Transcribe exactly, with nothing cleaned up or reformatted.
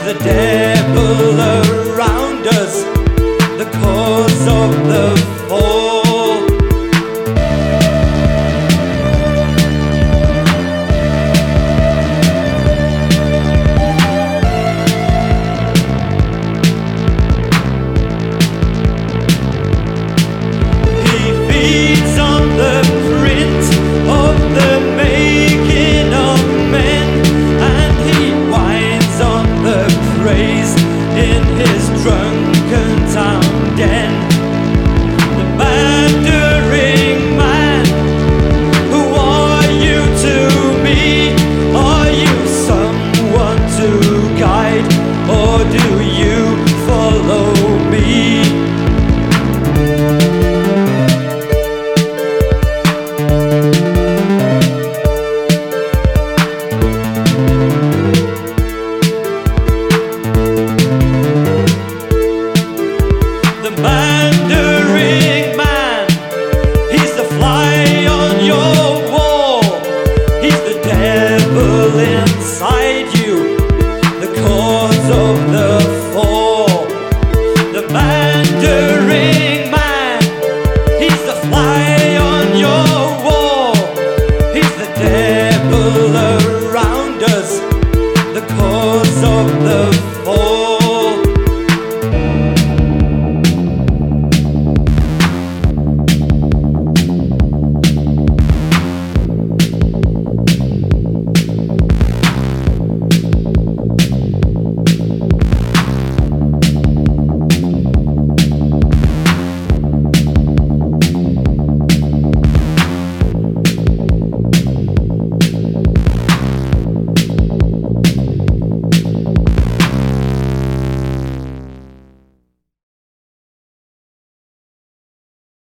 the devil around us, the cause of the fall. He feeds on the print of the making of men, and he whines on the praise in his drunken town den. The pandering man, who are you to me? Are you someone to guide, or do you follow me? The pandering man, he's the fly on your wall. He's the devil inside you, the cause of the